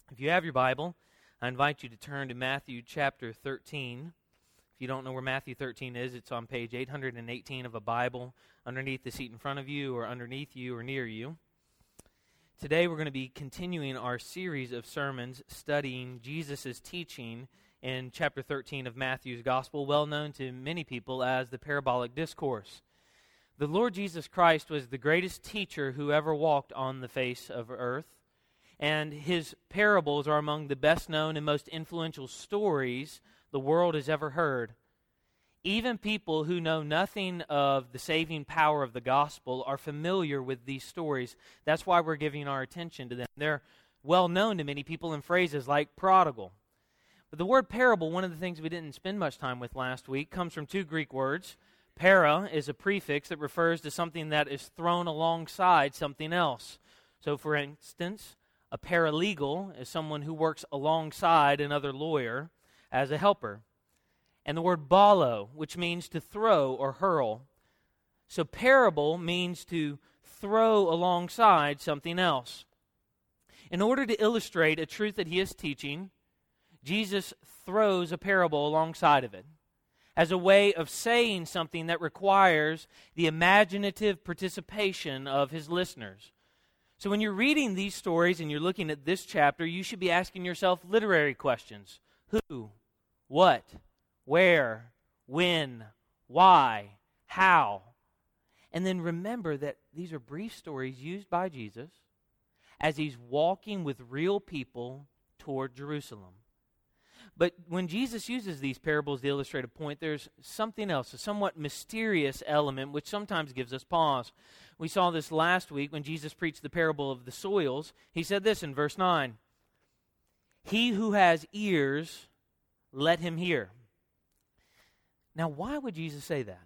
If you have your Bible, I invite you to turn to Matthew chapter 13. If you don't know where Matthew 13 is, it's on page 818 of a Bible underneath the seat in front of you or underneath you or near you. Today we're going to be continuing our series of sermons studying Jesus' teaching in chapter 13 of Matthew's Gospel, well known to many people as the Parabolic Discourse. The Lord Jesus Christ was the greatest teacher who ever walked on the face of earth, and his parables are among the best known and most influential stories the world has ever heard. Even people who know nothing of the saving power of the gospel are familiar with these stories. That's why we're giving our attention to them. They're well known to many people in phrases like prodigal. But the word parable, one of the things we didn't spend much time with last week, comes from two Greek words. Para is a prefix that refers to something that is thrown alongside something else. So, for instance, a paralegal is someone who works alongside another lawyer as a helper. And the word balo, which means to throw or hurl. So parable means to throw alongside something else. In order to illustrate a truth that he is teaching, Jesus throws a parable alongside of it as a way of saying something that requires the imaginative participation of his listeners. So when you're reading these stories and you're looking at this chapter, you should be asking yourself literary questions. Who? What? Where? When? Why? How? And then remember that these are brief stories used by Jesus as he's walking with real people toward Jerusalem. But when Jesus uses these parables to illustrate a point, there's something else, a somewhat mysterious element, which sometimes gives us pause. We saw this last week when Jesus preached the parable of the soils. He said this in verse 9, "He who has ears, let him hear." Now, why would Jesus say that?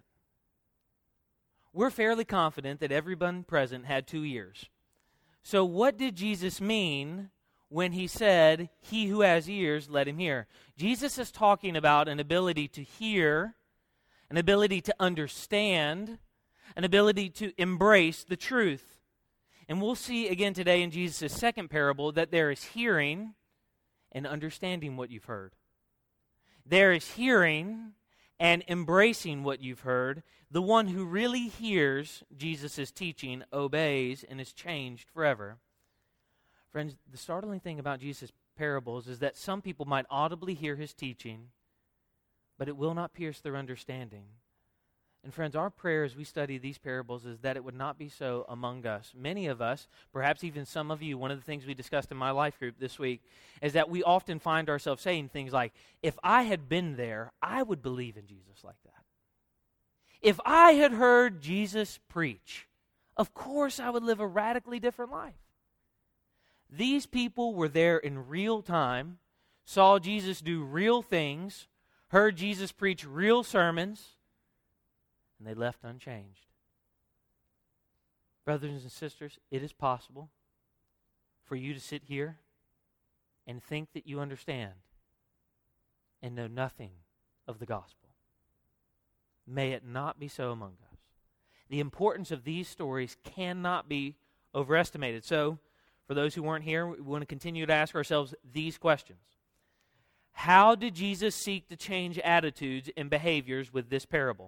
We're fairly confident that everyone present had 2 ears. So what did Jesus mean when he said, "He who has ears, let him hear"? Jesus is talking about an ability to hear, an ability to understand, an ability to embrace the truth. And we'll see again today in Jesus' second parable that there is hearing and understanding what you've heard. There is hearing and embracing what you've heard. The one who really hears Jesus' teaching obeys and is changed forever. Friends, the startling thing about Jesus' parables is that some people might audibly hear his teaching, but it will not pierce their understanding. And friends, our prayer as we study these parables is that it would not be so among us. Many of us, perhaps even some of you, one of the things we discussed in my life group this week is that we often find ourselves saying things like, if I had been there, I would believe in Jesus like that. If I had heard Jesus preach, of course I would live a radically different life. These people were there in real time, saw Jesus do real things, heard Jesus preach real sermons, and they left unchanged. Brothers and sisters, it is possible for you to sit here and think that you understand and know nothing of the gospel. May it not be so among us. The importance of these stories cannot be overestimated. So, for those who weren't here, we want to continue to ask ourselves these questions. How did Jesus seek to change attitudes and behaviors with this parable?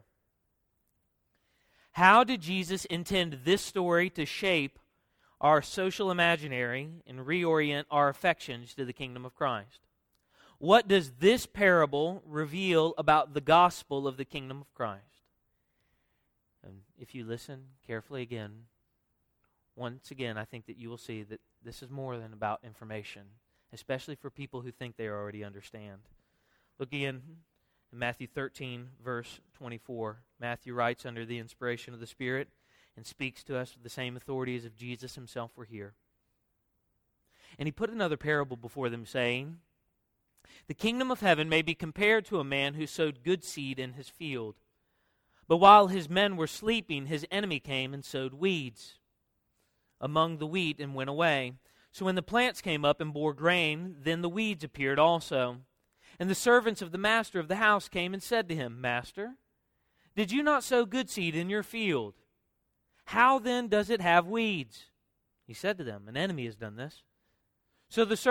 How did Jesus intend this story to shape our social imaginary and reorient our affections to the kingdom of Christ? What does this parable reveal about the gospel of the kingdom of Christ? And if you listen carefully again, once again, I think that you will see that this is more than about information, especially for people who think they already understand. Look again in Matthew 13, verse 24. Matthew writes under the inspiration of the Spirit and speaks to us with the same authority as if Jesus himself were here. And he put another parable before them, saying, "The kingdom of heaven may be compared to a man who sowed good seed in his field. But while his men were sleeping, his enemy came and sowed weeds among the wheat and went away. So when the plants came up and bore grain, then the weeds appeared also. And the servants of the master of the house came and said to him, 'Master, did you not sow good seed in your field? How then does it have weeds?' He said to them, 'An enemy has done this.' So the servants said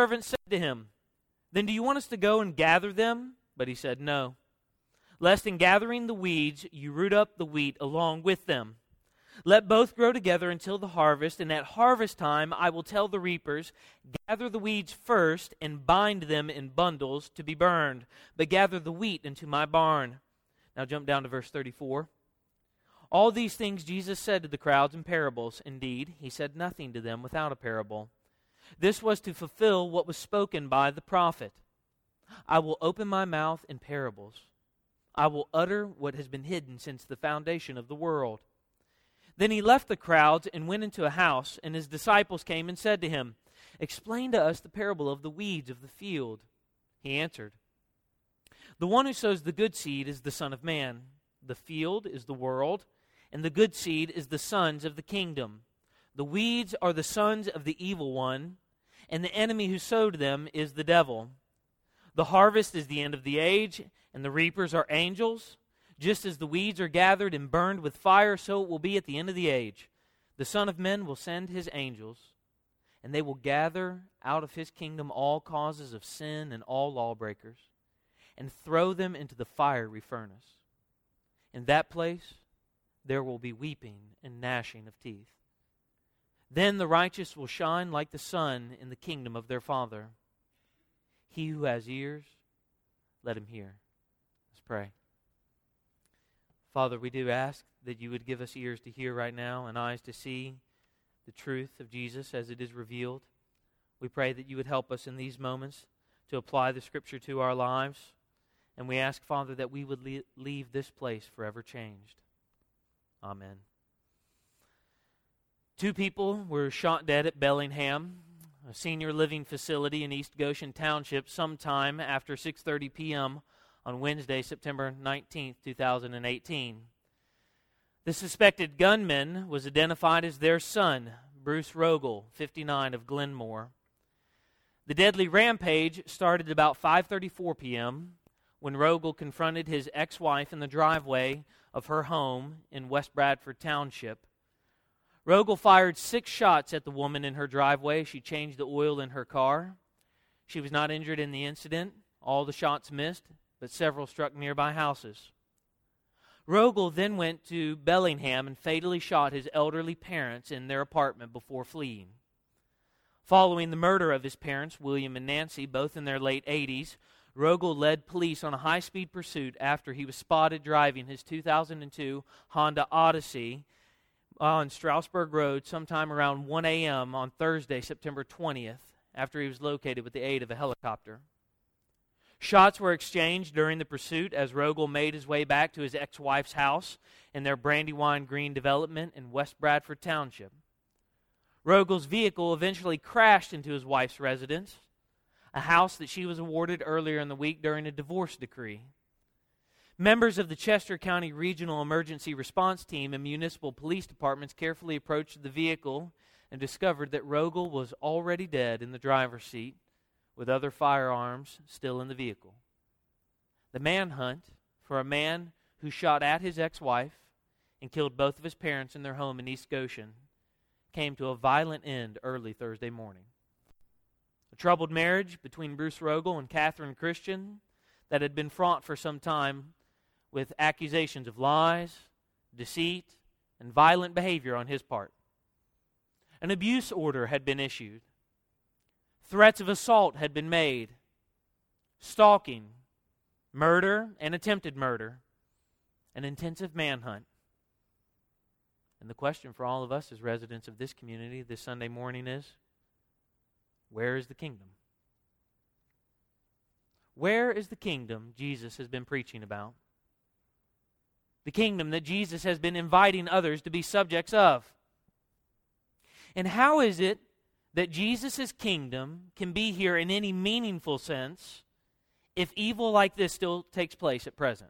to him, "Then do you want us to go and gather them?" But he said, "No, lest in gathering the weeds you root up the wheat along with them. Let both grow together until the harvest, and at harvest time I will tell the reapers, gather the weeds first and bind them in bundles to be burned, but gather the wheat into my barn." Now jump down to verse 34. All these things Jesus said to the crowds in parables. Indeed, he said nothing to them without a parable. This was to fulfill what was spoken by the prophet. "I will open my mouth in parables. I will utter what has been hidden since the foundation of the world." Then he left the crowds and went into a house, and his disciples came and said to him, "Explain to us the parable of the weeds of the field." He answered, "The one who sows the good seed is the Son of Man. The field is the world, and the good seed is the sons of the kingdom. The weeds are the sons of the evil one, and the enemy who sowed them is the devil. The harvest is the end of the age, and the reapers are angels. Just as the weeds are gathered and burned with fire, so it will be at the end of the age. The Son of Man will send his angels, and they will gather out of his kingdom all causes of sin and all lawbreakers, and throw them into the fiery furnace. In that place there will be weeping and gnashing of teeth. Then the righteous will shine like the sun in the kingdom of their Father. He who has ears, let him hear." Let's pray. Father, we do ask that you would give us ears to hear right now and eyes to see the truth of Jesus as it is revealed. We pray that you would help us in these moments to apply the Scripture to our lives. And we ask, Father, that we would leave this place forever changed. Amen. 2 people were shot dead at Bellingham, a senior living facility in East Goshen Township, sometime after 6:30 p.m. on Wednesday, September 19th, 2018. The suspected gunman was identified as their son, Bruce Rogel, 59, of Glenmore. The deadly rampage started about 5:34 p.m. when Rogel confronted his ex-wife in the driveway of her home in West Bradford Township. Rogel fired 6 shots at the woman in her driveway. She changed the oil in her car. She was not injured in the incident. All the shots missed, but several struck nearby houses. Rogel then went to Bellingham and fatally shot his elderly parents in their apartment before fleeing. Following the murder of his parents, William and Nancy, both in their late 80s, Rogel led police on a high-speed pursuit after he was spotted driving his 2002 Honda Odyssey on Strasburg Road sometime around 1 a.m. on Thursday, September 20th, after he was located with the aid of a helicopter. Shots were exchanged during the pursuit as Rogel made his way back to his ex-wife's house in their Brandywine Green development in West Bradford Township. Rogel's vehicle eventually crashed into his wife's residence, a house that she was awarded earlier in the week during a divorce decree. Members of the Chester County Regional Emergency Response Team and municipal police departments carefully approached the vehicle and discovered that Rogel was already dead in the driver's seat, with other firearms still in the vehicle. The manhunt for a man who shot at his ex-wife and killed both of his parents in their home in East Goshen came to a violent end early Thursday morning. A troubled marriage between Bruce Rogel and Catherine Christian that had been fraught for some time with accusations of lies, deceit, and violent behavior on his part. An abuse order had been issued. Threats of assault had been made. Stalking, murder, and attempted murder. An intensive manhunt. And the question for all of us as residents of this community this Sunday morning is, where is the kingdom? Where is the kingdom Jesus has been preaching about? The kingdom that Jesus has been inviting others to be subjects of. And how is it that Jesus' kingdom can be here in any meaningful sense if evil like this still takes place at present?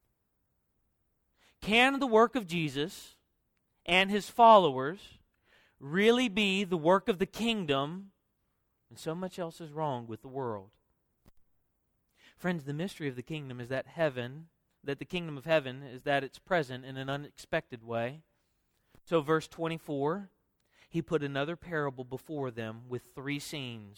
Can the work of Jesus and his followers really be the work of the kingdom when so much else is wrong with the world? Friends, the mystery of the kingdom is that the kingdom of heaven is that it's present in an unexpected way. So verse 24, he put another parable before them with 3 scenes,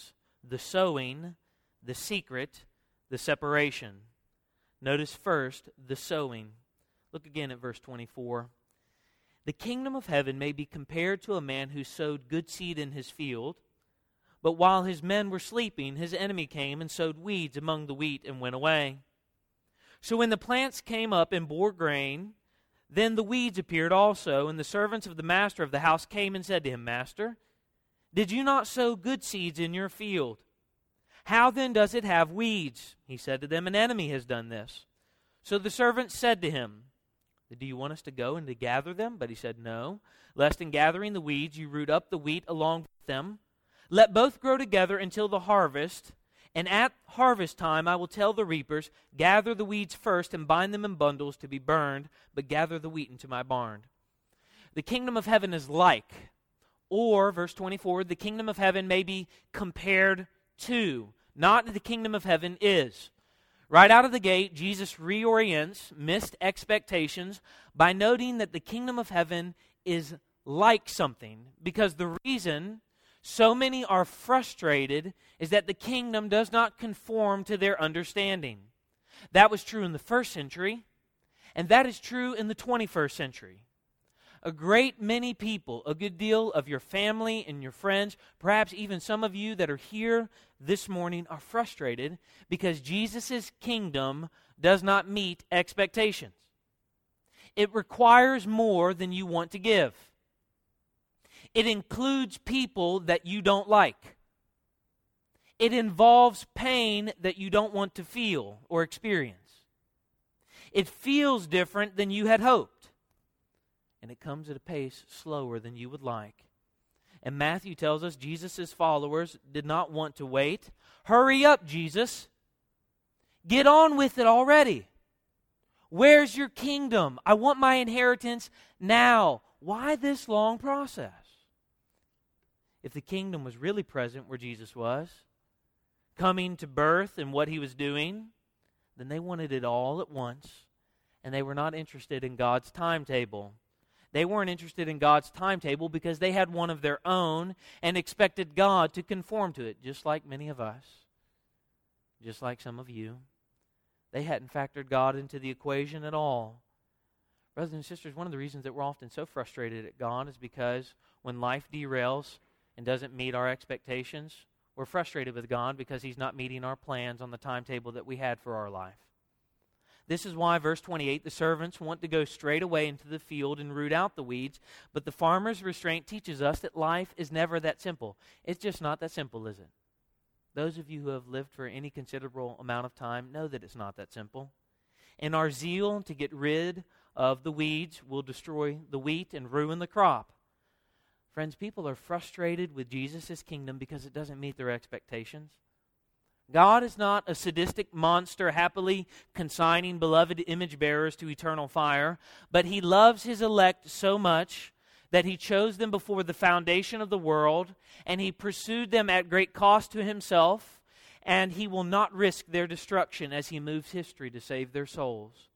the sowing, the secret, the separation. Notice first the sowing. Look again at verse 24. The kingdom of heaven may be compared to a man who sowed good seed in his field, but while his men were sleeping, his enemy came and sowed weeds among the wheat and went away. So when the plants came up and bore grain, then the weeds appeared also, and the servants of the master of the house came and said to him, Master, did you not sow good seeds in your field? How then does it have weeds? He said to them, An enemy has done this. So the servants said to him, Do you want us to go and to gather them? But he said, No, lest in gathering the weeds you root up the wheat along with them. Let both grow together until the harvest. And at harvest time I will tell the reapers, Gather the weeds first and bind them in bundles to be burned, but gather the wheat into my barn. The kingdom of heaven is like, or, verse 24, the kingdom of heaven may be compared to, not the kingdom of heaven is. Right out of the gate, Jesus reorients missed expectations by noting that the kingdom of heaven is like something, because the reason so many are frustrated is that the kingdom does not conform to their understanding. That was true in the first century, and that is true in the 21st century. A great many people, a good deal of your family and your friends, perhaps even some of you that are here this morning, are frustrated because Jesus' kingdom does not meet expectations. It requires more than you want to give. It includes people that you don't like. It involves pain that you don't want to feel or experience. It feels different than you had hoped. And it comes at a pace slower than you would like. And Matthew tells us Jesus' followers did not want to wait. Hurry up, Jesus. Get on with it already. Where's your kingdom? I want my inheritance now. Why this long process? If the kingdom was really present where Jesus was, coming to birth and what he was doing, then they wanted it all at once, and they were not interested in God's timetable. They weren't interested in God's timetable because they had one of their own and expected God to conform to it, just like many of us, just like some of you. They hadn't factored God into the equation at all. Brothers and sisters, one of the reasons that we're often so frustrated at God is because when life derails and doesn't meet our expectations, we're frustrated with God because He's not meeting our plans on the timetable that we had for our life. This is why, verse 28, the servants want to go straight away into the field and root out the weeds, but the farmer's restraint teaches us that life is never that simple. It's just not that simple, is it? Those of you who have lived for any considerable amount of time know that it's not that simple. And our zeal to get rid of the weeds will destroy the wheat and ruin the crop. Friends, people are frustrated with Jesus' kingdom because it doesn't meet their expectations. God is not a sadistic monster happily consigning beloved image bearers to eternal fire, but He loves His elect so much that He chose them before the foundation of the world, and He pursued them at great cost to Himself, and He will not risk their destruction as He moves history to save their souls.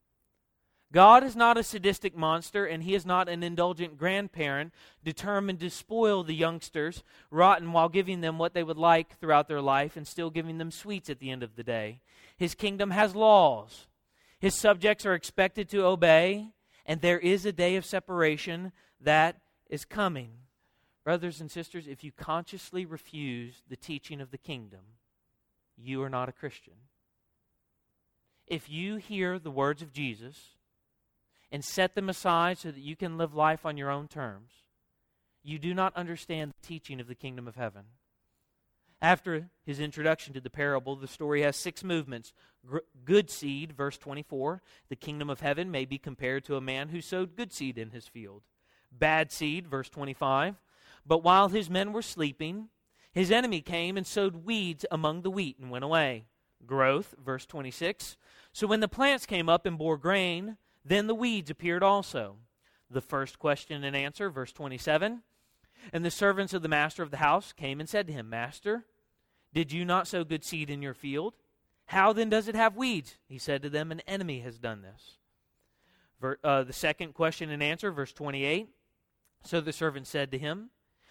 God is not a sadistic monster, and He is not an indulgent grandparent determined to spoil the youngsters rotten while giving them what they would like throughout their life and still giving them sweets at the end of the day. His kingdom has laws. His subjects are expected to obey, and there is a day of separation that is coming. Brothers and sisters, if you consciously refuse the teaching of the kingdom, you are not a Christian. If you hear the words of Jesus and set them aside so that you can live life on your own terms, you do not understand the teaching of the kingdom of heaven. After his introduction to the parable, the story has 6 movements. Good seed, verse 24. The kingdom of heaven may be compared to a man who sowed good seed in his field. Bad seed, verse 25. But while his men were sleeping, his enemy came and sowed weeds among the wheat and went away. Growth, verse 26. So when the plants came up and bore grain, then the weeds appeared also. The first question and answer, verse 27. And the servants of the master of the house came and said to him, Master, did you not sow good seed in your field? How then does it have weeds? He said to them, An enemy has done this. The second question and answer, verse 28. So the servant said to him,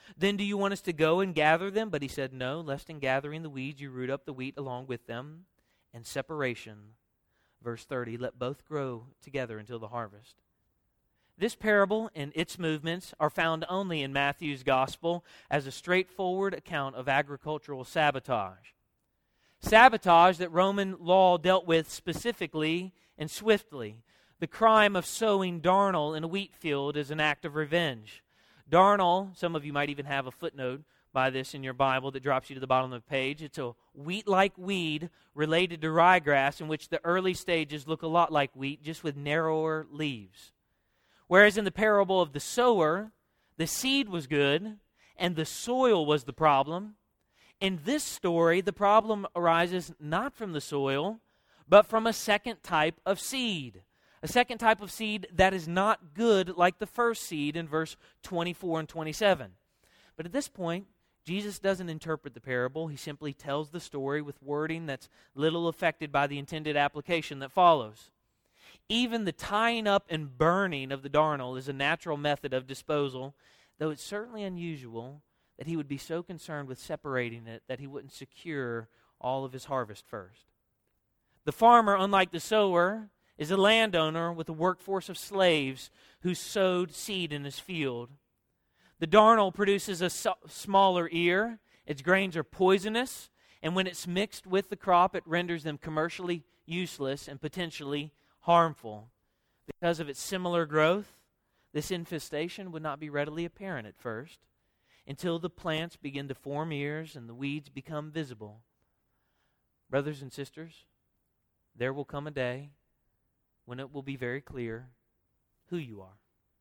Then do you want us to go and gather them? But he said, no, lest in gathering the weeds you root up the wheat along with them. And separation, verse 30, let both grow together until the harvest. This parable and its movements are found only in Matthew's gospel as a straightforward account of agricultural sabotage. Sabotage that Roman law dealt with specifically and swiftly. The crime of sowing darnel in a wheat field is an act of revenge. Darnel, some of you might even have a footnote by this in your Bible that drops you to the bottom of the page. It's a wheat-like weed related to ryegrass in which the early stages look a lot like wheat, just with narrower leaves. Whereas in the parable of the sower, the seed was good and the soil was the problem. In this story, the problem arises not from the soil, but from a second type of seed. A second type of seed that is not good like the first seed in verse 24 and 27. But at this point, Jesus doesn't interpret the parable. He simply tells the story with wording that's little affected by the intended application that follows. Even the tying up and burning of the darnel is a natural method of disposal, though it's certainly unusual that he would be so concerned with separating it that he wouldn't secure all of his harvest first. The farmer, unlike the sower, is a landowner with a workforce of slaves who sowed seed in his field. The darnel produces a smaller ear. Its grains are poisonous, and when it's mixed with the crop, it renders them commercially useless and potentially harmful. Because of its similar growth, this infestation would not be readily apparent at first until the plants begin to form ears and the weeds become visible. Brothers and sisters, there will come a day when it will be very clear who you are,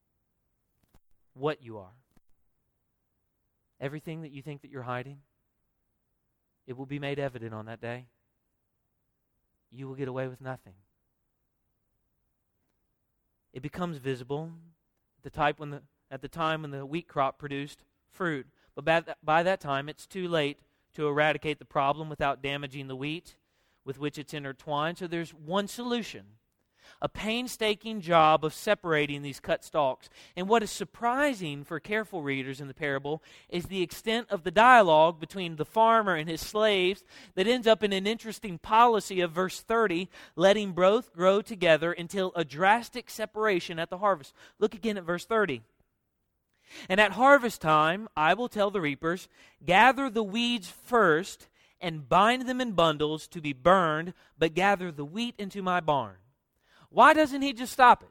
what you are. Everything that you think that you're hiding, it will be made evident on that day. You will get away with nothing. It becomes visible at the time when the wheat crop produced fruit. But by that time, it's too late to eradicate the problem without damaging the wheat with which it's intertwined. So there's one solution. A painstaking job of separating these cut stalks. And what is surprising for careful readers in the parable is the extent of the dialogue between the farmer and his slaves that ends up in an interesting policy of verse 30, letting both grow together until a drastic separation at the harvest. Look again at verse 30. And at harvest time, I will tell the reapers, gather the weeds first and bind them in bundles to be burned, but gather the wheat into my barn. Why doesn't he just stop it?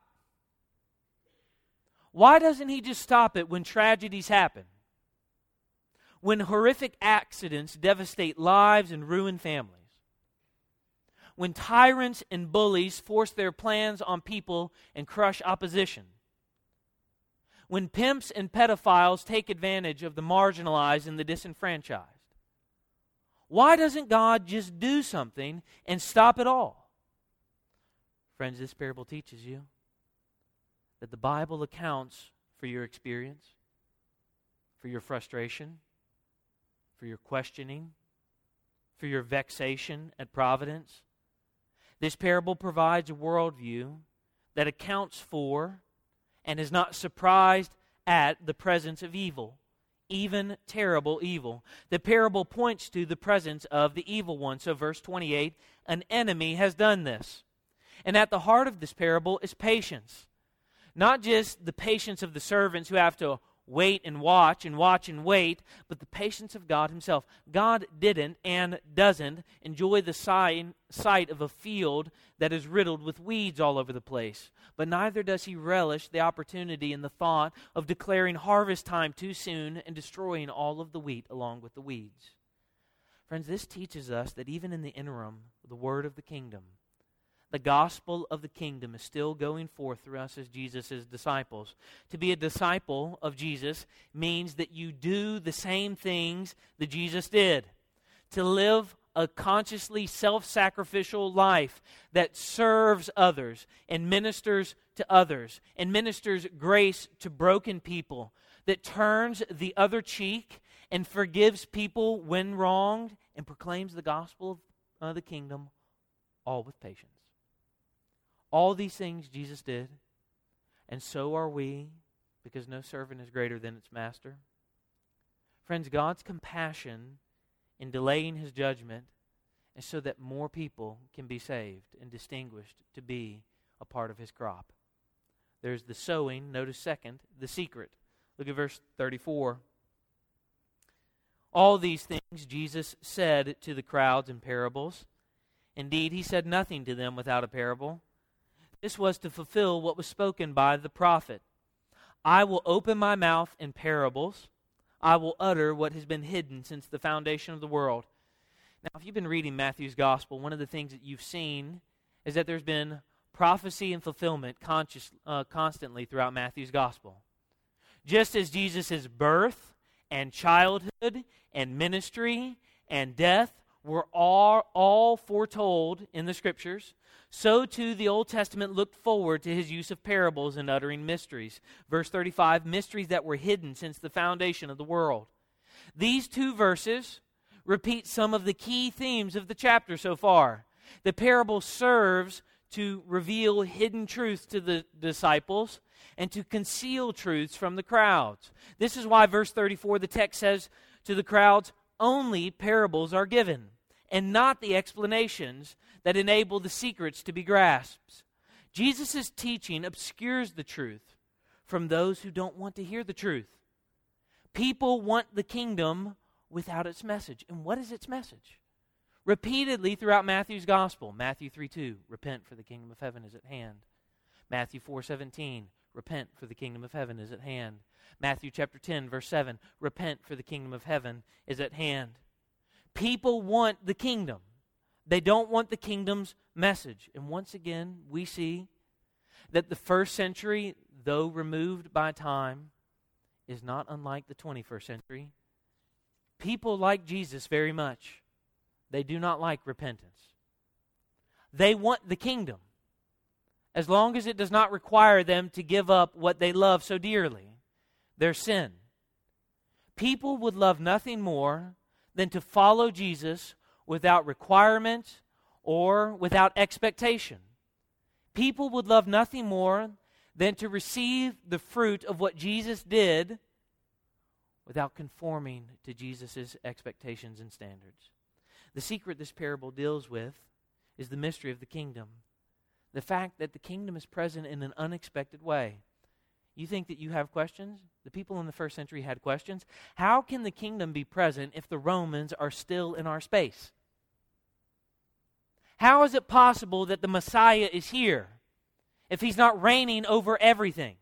Why doesn't he just stop it when tragedies happen? When horrific accidents devastate lives and ruin families? When tyrants and bullies force their plans on people and crush opposition? When pimps and pedophiles take advantage of the marginalized and the disenfranchised? Why doesn't God just do something and stop it all? Friends, this parable teaches you that the Bible accounts for your experience, for your frustration, for your questioning, for your vexation at providence. This parable provides a worldview that accounts for and is not surprised at the presence of evil, even terrible evil. The parable points to the presence of the evil one. So verse 28, an enemy has done this. And at the heart of this parable is patience. Not just the patience of the servants who have to wait and watch and watch and wait, but the patience of God himself. God didn't and doesn't enjoy the sight of a field that is riddled with weeds all over the place. But neither does he relish the opportunity and the thought of declaring harvest time too soon and destroying all of the wheat along with the weeds. Friends, this teaches us that even in the interim, the word of the kingdom, the gospel of the kingdom is still going forth through us as Jesus' disciples. To be a disciple of Jesus means that you do the same things that Jesus did. To live a consciously self-sacrificial life that serves others and ministers to others and ministers grace to broken people, that turns the other cheek and forgives people when wronged and proclaims the gospel of the kingdom, all with patience. All these things Jesus did, and so are we, because no servant is greater than its master. Friends, God's compassion in delaying His judgment is so that more people can be saved and distinguished to be a part of His crop. There's the sowing. Notice second, the secret. Look at verse 34. All these things Jesus said to the crowds in parables. Indeed, He said nothing to them without a parable. This was to fulfill what was spoken by the prophet. I will open my mouth in parables. I will utter what has been hidden since the foundation of the world. Now, if you've been reading Matthew's gospel, one of the things that you've seen is that there's been prophecy and fulfillment constantly throughout Matthew's gospel. Just as Jesus' birth and childhood and ministry and death were all foretold in the Scriptures, so too the Old Testament looked forward to His use of parables and uttering mysteries. Verse 35, mysteries that were hidden since the foundation of the world. These two verses repeat some of the key themes of the chapter so far. The parable serves to reveal hidden truths to the disciples and to conceal truths from the crowds. This is why verse 34, the text says to the crowds, only parables are given, and not the explanations that enable the secrets to be grasped. Jesus' teaching obscures the truth from those who don't want to hear the truth. People want the kingdom without its message. And what is its message? Repeatedly throughout Matthew's gospel. Matthew 3:2, repent for the kingdom of heaven is at hand. Matthew 4:17, repent for the kingdom of heaven is at hand. Matthew chapter 10, verse 7, repent for the kingdom of heaven is at hand. People want the kingdom. They don't want the kingdom's message. And once again, we see that the first century, though removed by time, is not unlike the 21st century. People like Jesus very much. They do not like repentance. They want the kingdom, as long as it does not require them to give up what they love so dearly, their sin. People would love nothing more than to follow Jesus without requirement or without expectation. People would love nothing more than to receive the fruit of what Jesus did without conforming to Jesus' expectations and standards. The secret this parable deals with is the mystery of the kingdom. The fact that the kingdom is present in an unexpected way. You think that you have questions? The people in the first century had questions. How can the kingdom be present if the Romans are still in our space? How is it possible that the Messiah is here if He's not reigning over everything?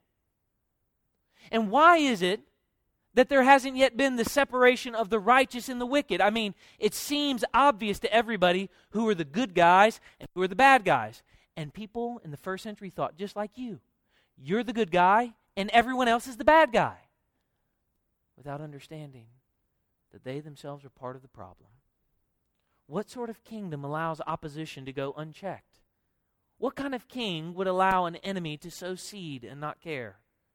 And why is it that there hasn't yet been the separation of the righteous and the wicked? I mean, it seems obvious to everybody who are the good guys and who are the bad guys. And people in the first century thought just like you. You're the good guy and everyone else is the bad guy, without understanding that they themselves are part of the problem. What sort of kingdom allows opposition to go unchecked? What kind of king would allow an enemy to sow seed and not care?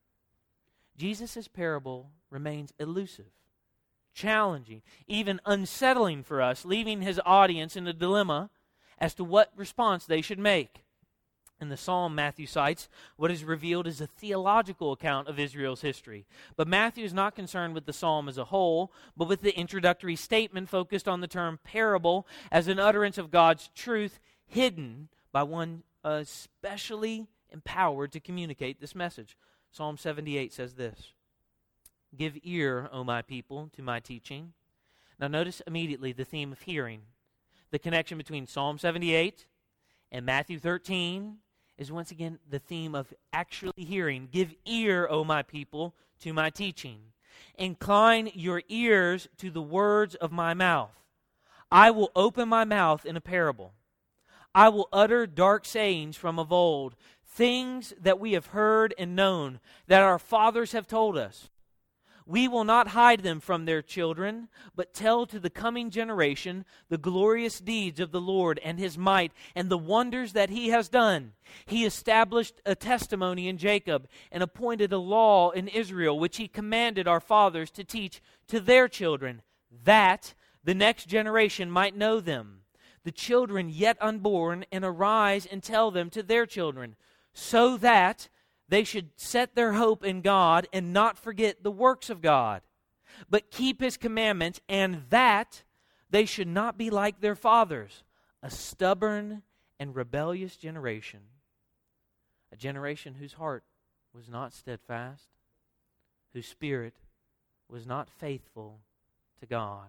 Jesus' parable remains elusive, challenging, even unsettling for us, leaving His audience in a dilemma as to what response they should make. In the psalm Matthew cites, what is revealed is a theological account of Israel's history. But Matthew is not concerned with the psalm as a whole, but with the introductory statement focused on the term parable as an utterance of God's truth hidden by one especially empowered to communicate this message. Psalm 78 says this, "Give ear, O my people, to my teaching." Now notice immediately the theme of hearing. The connection between Psalm 78 and Matthew 13 is once again the theme of actually hearing. Give ear, O my people, to my teaching. Incline your ears to the words of my mouth. I will open my mouth in a parable. I will utter dark sayings from of old, things that we have heard and known, that our fathers have told us. We will not hide them from their children, but tell to the coming generation the glorious deeds of the Lord and His might and the wonders that He has done. He established a testimony in Jacob and appointed a law in Israel, which He commanded our fathers to teach to their children, that the next generation might know them, the children yet unborn, and arise and tell them to their children, so that they should set their hope in God and not forget the works of God, but keep his commandments, and that they should not be like their fathers, a stubborn and rebellious generation, a generation whose heart was not steadfast, whose spirit was not faithful to God.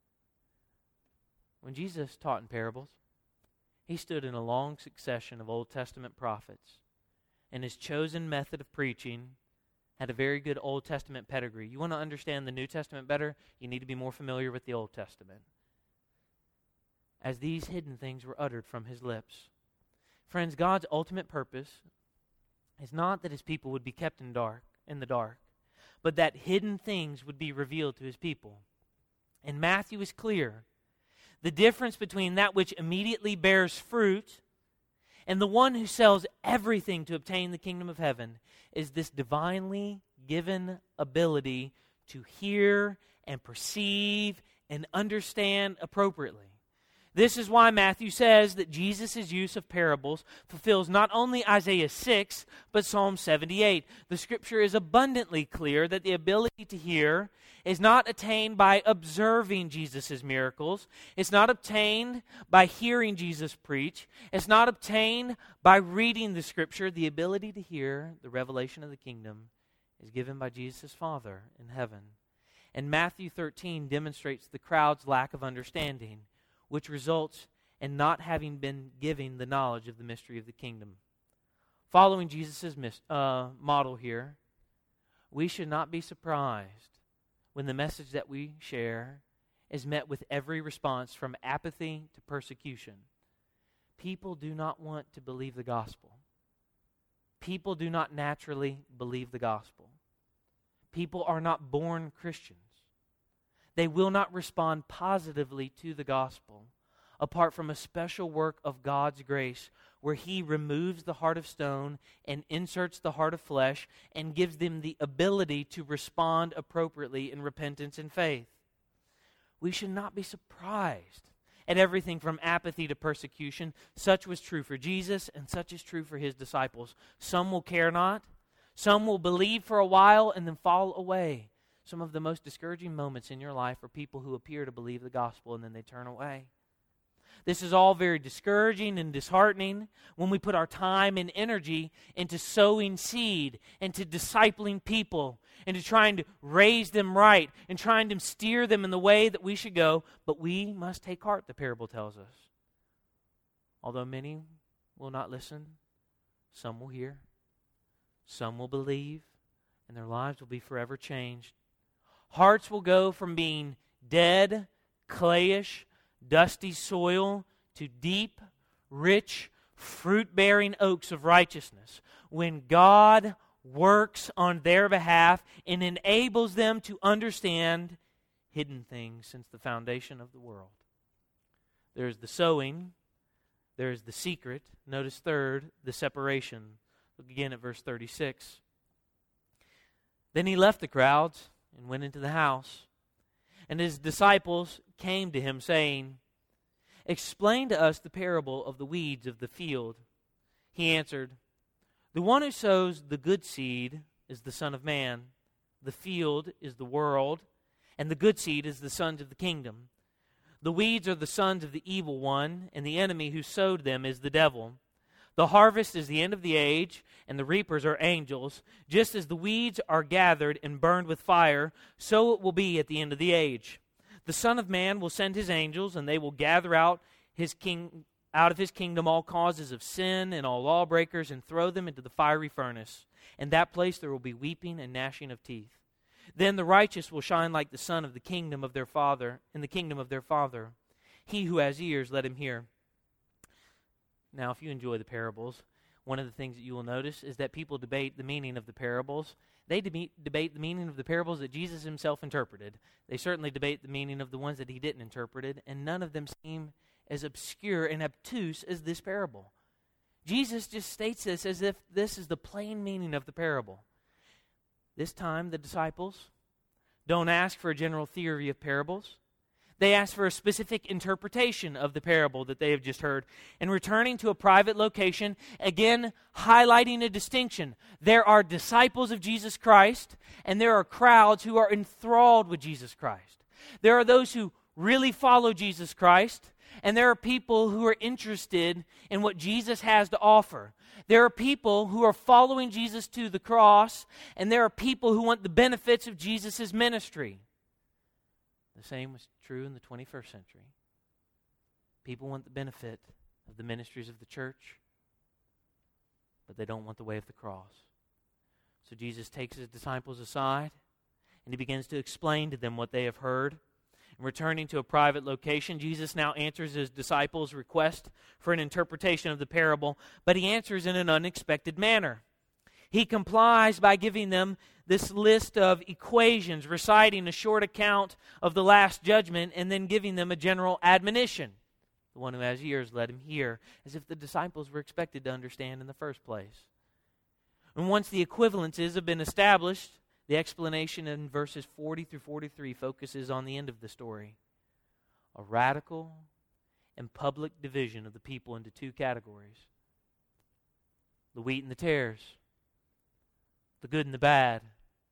When Jesus taught in parables, he stood in a long succession of Old Testament prophets, and his chosen method of preaching had a very good Old Testament pedigree. You want to understand the New Testament better? You need to be more familiar with the Old Testament. As these hidden things were uttered from his lips. Friends, God's ultimate purpose is not that his people would be kept in the dark, but that hidden things would be revealed to his people. And Matthew is clear. The difference between that which immediately bears fruit and the one who sells everything to obtain the kingdom of heaven is this divinely given ability to hear and perceive and understand appropriately. This is why Matthew says that Jesus' use of parables fulfills not only Isaiah 6, but Psalm 78. The Scripture is abundantly clear that the ability to hear is not attained by observing Jesus' miracles. It's not obtained by hearing Jesus preach. It's not obtained by reading the Scripture. The ability to hear the revelation of the kingdom is given by Jesus' Father in heaven. And Matthew 13 demonstrates the crowd's lack of understanding, which results in not having been given the knowledge of the mystery of the kingdom. Following Jesus' model here, we should not be surprised when the message that we share is met with every response from apathy to persecution. People do not want to believe the gospel. People do not naturally believe the gospel. People are not born Christians. They will not respond positively to the gospel apart from a special work of God's grace where he removes the heart of stone and inserts the heart of flesh and gives them the ability to respond appropriately in repentance and faith. We should not be surprised at everything from apathy to persecution. Such was true for Jesus, and such is true for his disciples. Some will care not. Some will believe for a while and then fall away. Some of the most discouraging moments in your life are people who appear to believe the gospel and then they turn away. This is all very discouraging and disheartening when we put our time and energy into sowing seed, into discipling people, into trying to raise them right, and trying to steer them in the way that we should go. But we must take heart, the parable tells us. Although many will not listen, some will hear, some will believe, and their lives will be forever changed. Hearts will go from being dead, clayish, dusty soil to deep, rich, fruit-bearing oaks of righteousness when God works on their behalf and enables them to understand hidden things since the foundation of the world. There's the sowing, there's the secret. Notice third, the separation. Look again at verse 36. Then he left the crowds and went into the house. And his disciples came to him, saying, "Explain to us the parable of the weeds of the field." He answered, "The one who sows the good seed is the Son of Man. The field is the world, and the good seed is the sons of the kingdom. The weeds are the sons of the evil one, and the enemy who sowed them is the devil. The harvest is the end of the age, and the reapers are angels. Just as the weeds are gathered and burned with fire, so it will be at the end of the age. The Son of Man will send his angels, and they will gather out of his kingdom all causes of sin and all lawbreakers, and throw them into the fiery furnace. In that place there will be weeping and gnashing of teeth. Then the righteous will shine like the sun of the kingdom of their Father, in the kingdom of their Father. He who has ears, let him hear." Now, if you enjoy the parables, one of the things that you will notice is that people debate the meaning of the parables. They debate the meaning of the parables that Jesus himself interpreted. They certainly debate the meaning of the ones that he didn't interpret, and none of them seem as obscure and obtuse as this parable. Jesus just states this as if this is the plain meaning of the parable. This time, the disciples don't ask for a general theory of parables. They ask for a specific interpretation of the parable that they have just heard. And returning to a private location, again highlighting a distinction. There are disciples of Jesus Christ, and there are crowds who are enthralled with Jesus Christ. There are those who really follow Jesus Christ, and there are people who are interested in what Jesus has to offer. There are people who are following Jesus to the cross, and there are people who want the benefits of Jesus' ministry. The same was true in the 21st century. People want the benefit of the ministries of the church, but they don't want the way of the cross. So Jesus takes his disciples aside, and he begins to explain to them what they have heard. And returning to a private location, Jesus now answers his disciples' request for an interpretation of the parable, but he answers in an unexpected manner. He complies by giving them this list of equations, reciting a short account of the Last Judgment, and then giving them a general admonition. The one who has ears, let him hear, as if the disciples were expected to understand in the first place. And once the equivalences have been established, the explanation in verses 40 through 43 focuses on the end of the story. A radical and public division of the people into two categories. The wheat and the tares. The good and the bad.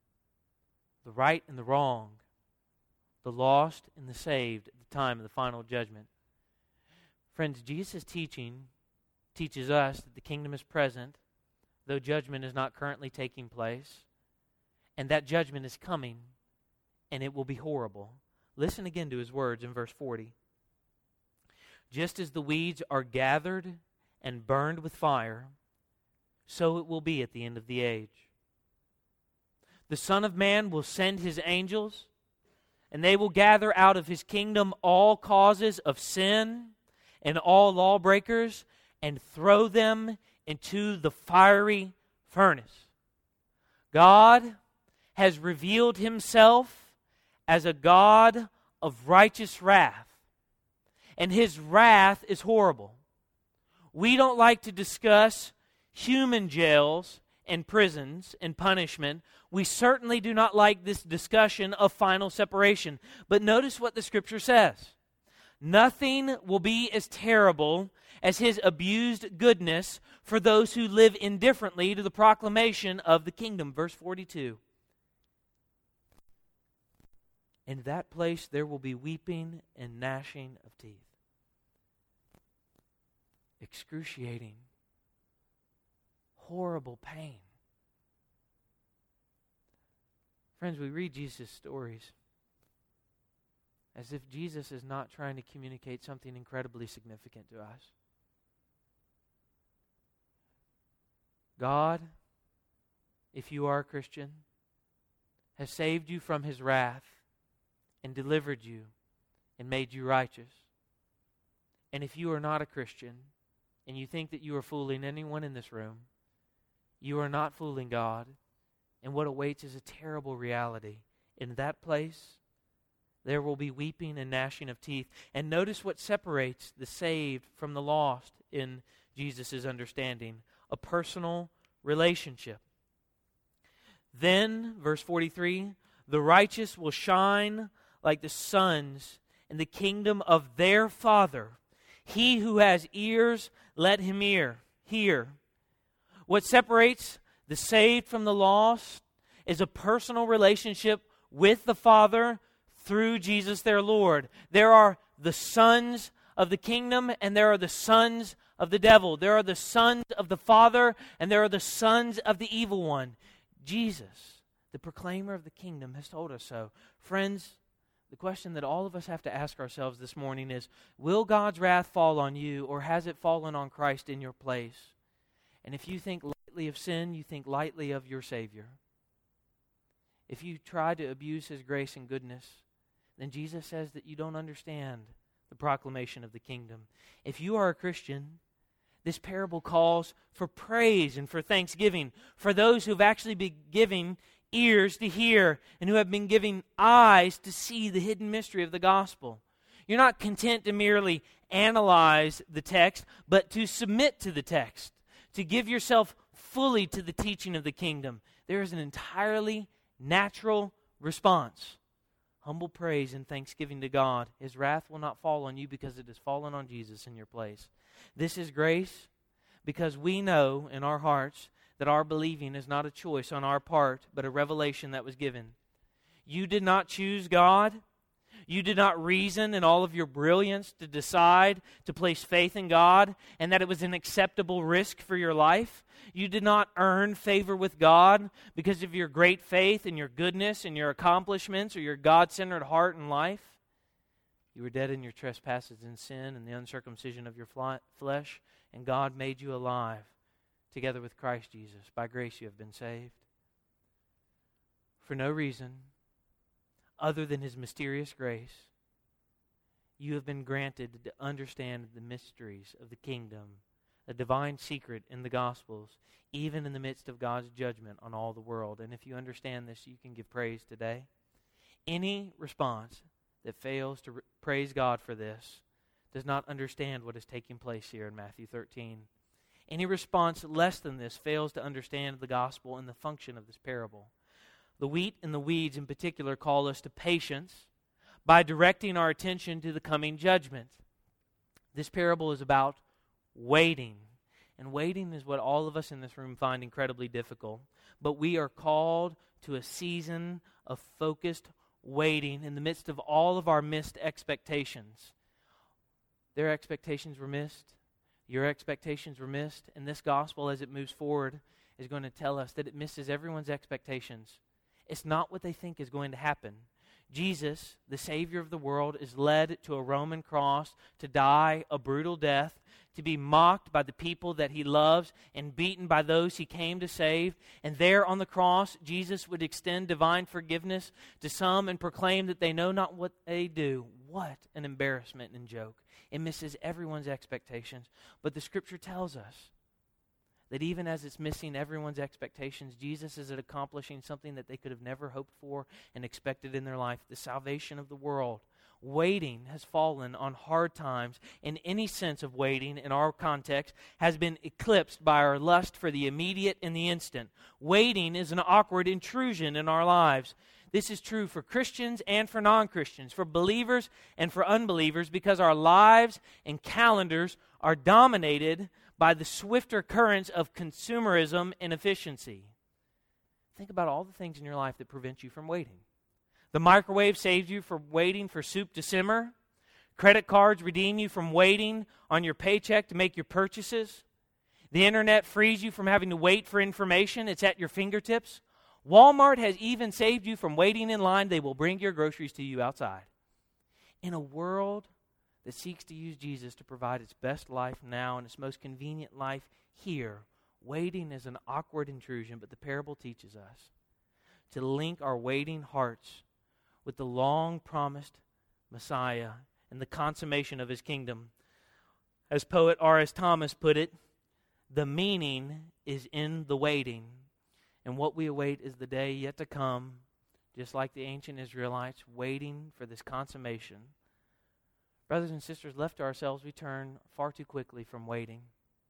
The right and the wrong. The lost and the saved at the time of the final judgment. Friends, Jesus' teaching teaches us that the kingdom is present, though judgment is not currently taking place. And that judgment is coming, and it will be horrible. Listen again to his words in verse 40. Just as the weeds are gathered and burned with fire, so it will be at the end of the age. The Son of Man will send his angels, and they will gather out of his kingdom all causes of sin and all lawbreakers, and throw them into the fiery furnace. God has revealed himself as a God of righteous wrath. And his wrath is horrible. We don't like to discuss human jails and prisons and punishment. We certainly do not like this discussion of final separation. But notice what the Scripture says. Nothing will be as terrible as his abused goodness for those who live indifferently to the proclamation of the kingdom. Verse 42. In that place there will be weeping and gnashing of teeth. Excruciating, horrible pain. Friends, we read Jesus' stories as if Jesus is not trying to communicate something incredibly significant to us. God, if you are a Christian, has saved you from his wrath and delivered you and made you righteous. And if you are not a Christian and you think that you are fooling anyone in this room, you are not fooling God. And what awaits is a terrible reality. In that place, there will be weeping and gnashing of teeth. And notice what separates the saved from the lost in Jesus' understanding. A personal relationship. Then, verse 43, the righteous will shine like the suns in the kingdom of their Father. He who has ears, let him hear. What separates the saved from the lost is a personal relationship with the Father through Jesus their Lord. There are the sons of the kingdom and there are the sons of the devil. There are the sons of the Father and there are the sons of the evil one. Jesus, the proclaimer of the kingdom, has told us so. Friends, the question that all of us have to ask ourselves this morning is, will God's wrath fall on you, or has it fallen on Christ in your place? And if you think lightly of sin, you think lightly of your Savior. If you try to abuse his grace and goodness, then Jesus says that you don't understand the proclamation of the kingdom. If you are a Christian, this parable calls for praise and for thanksgiving for those who have actually been giving ears to hear and who have been given eyes to see the hidden mystery of the gospel. You're not content to merely analyze the text, but to submit to the text, to give yourself fully to the teaching of the kingdom. There is an entirely natural response humble praise and thanksgiving to God. His wrath will not fall on you because it has fallen on Jesus in your place. This is grace because we know in our hearts that our believing is not a choice on our part, but a revelation that was given. You did not choose God. You did not reason in all of your brilliance to decide to place faith in God and that it was an acceptable risk for your life. You did not earn favor with God because of your great faith and your goodness and your accomplishments or your God-centered heart and life. You were dead in your trespasses and sin and the uncircumcision of your flesh, and God made you alive together with Christ Jesus. By grace you have been saved. For no reason other than His mysterious grace, you have been granted to understand the mysteries of the kingdom, a divine secret in the Gospels, even in the midst of God's judgment on all the world. And if you understand this, you can give praise today. Any response that fails to praise God for this does not understand what is taking place here in Matthew 13. Any response less than this fails to understand the gospel and the function of this parable. The wheat and the weeds in particular call us to patience by directing our attention to the coming judgment. This parable is about waiting. And waiting is what all of us in this room find incredibly difficult. But we are called to a season of focused waiting in the midst of all of our missed expectations. Their expectations were missed. Your expectations were missed. And this gospel, as it moves forward, is going to tell us that it misses everyone's expectations. It's not what they think is going to happen. Jesus, the Savior of the world, is led to a Roman cross to die a brutal death, to be mocked by the people that He loves and beaten by those He came to save. And there on the cross, Jesus would extend divine forgiveness to some and proclaim that they know not what they do. What an embarrassment and joke. It misses everyone's expectations. But the Scripture tells us that even as it's missing everyone's expectations, Jesus is accomplishing something that they could have never hoped for and expected in their life, the salvation of the world. Waiting has fallen on hard times, and any sense of waiting in our context has been eclipsed by our lust for the immediate and the instant. Waiting is an awkward intrusion in our lives. This is true for Christians and for non-Christians, for believers and for unbelievers, because our lives and calendars are dominated by the swifter currents of consumerism and efficiency. Think about all the things in your life that prevent you from waiting. The microwave saves you from waiting for soup to simmer. Credit cards redeem you from waiting on your paycheck to make your purchases. The internet frees you from having to wait for information. It's at your fingertips. Walmart has even saved you from waiting in line. They will bring your groceries to you outside. In a world that seeks to use Jesus to provide its best life now and its most convenient life here, waiting is an awkward intrusion, but the parable teaches us to link our waiting hearts with the long-promised Messiah and the consummation of His kingdom. As poet R.S. Thomas put it, the meaning is in the waiting, and what we await is the day yet to come, just like the ancient Israelites waiting for this consummation. Brothers and sisters, left to ourselves, we turn far too quickly from waiting.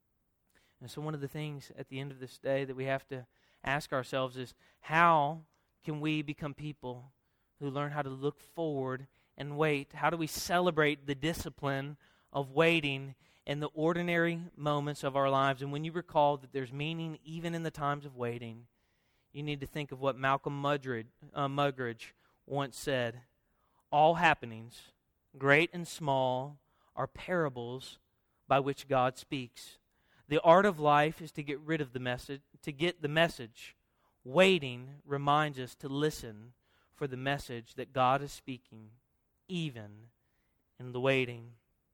And so one of the things at the end of this day that we have to ask ourselves is, how can we become people who learn how to look forward and wait? How do we celebrate the discipline of waiting in the ordinary moments of our lives? And when you recall that there's meaning even in the times of waiting, you need to think of what Malcolm Muggeridge once said. All happenings, great and small, are parables by which God speaks. The art of life is to get rid of the message, to get the message. Waiting reminds us to listen for the message that God is speaking, even in the waiting.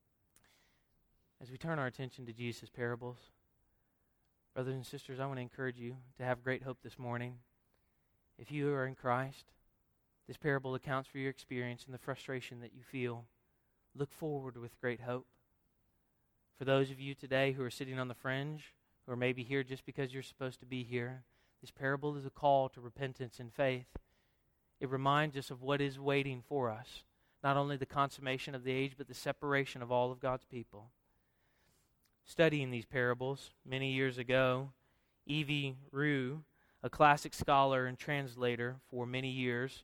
As we turn our attention to Jesus' parables, brothers and sisters, I want to encourage you to have great hope this morning. If you are in Christ, this parable accounts for your experience and the frustration that you feel. Look forward with great hope. For those of you today who are sitting on the fringe, who are maybe here just because you're supposed to be here, this parable is a call to repentance and faith. It reminds us of what is waiting for us. Not only the consummation of the age, but the separation of all of God's people. Studying these parables many years ago, E.V. Rue, a classic scholar and translator for many years,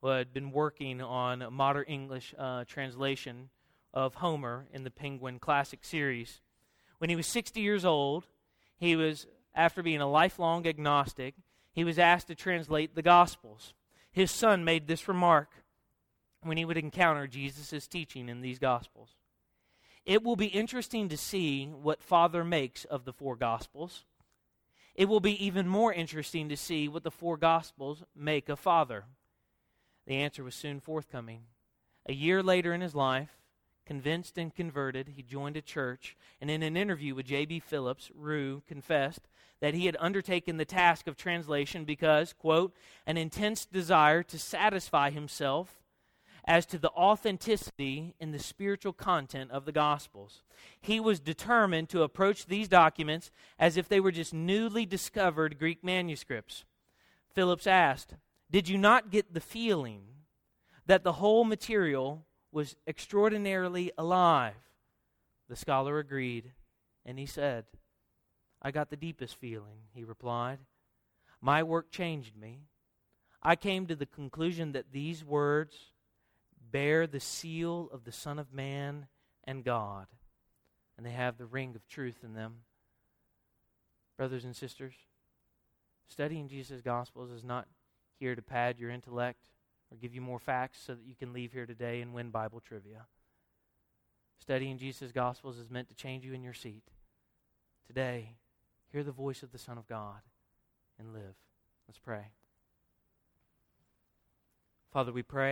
who had been working on a modern English translation of Homer in the Penguin Classic series. When he was 60 years old, he was, after being a lifelong agnostic, he was asked to translate the Gospels. His son made this remark when he would encounter Jesus' teaching in these Gospels. It will be interesting to see what Father makes of the four Gospels. It will be even more interesting to see what the four Gospels make of Father. The answer was soon forthcoming. A year later in his life, convinced and converted, he joined a church, and in an interview with J.B. Phillips, Rue confessed that he had undertaken the task of translation because, quote, an intense desire to satisfy himself as to the authenticity and the spiritual content of the Gospels. He was determined to approach these documents as if they were just newly discovered Greek manuscripts. Phillips asked, "Did you not get the feeling that the whole material was extraordinarily alive?" The scholar agreed, and he said, "I got the deepest feeling," he replied. "My work changed me. I came to the conclusion that these words bear the seal of the Son of Man and God, and they have the ring of truth in them." Brothers and sisters, studying Jesus' Gospels is not here to pad your intellect or give you more facts so that you can leave here today and win Bible trivia. Studying Jesus' Gospels is meant to change you in your seat. Today, hear the voice of the Son of God and live. Let's pray. Father, we pray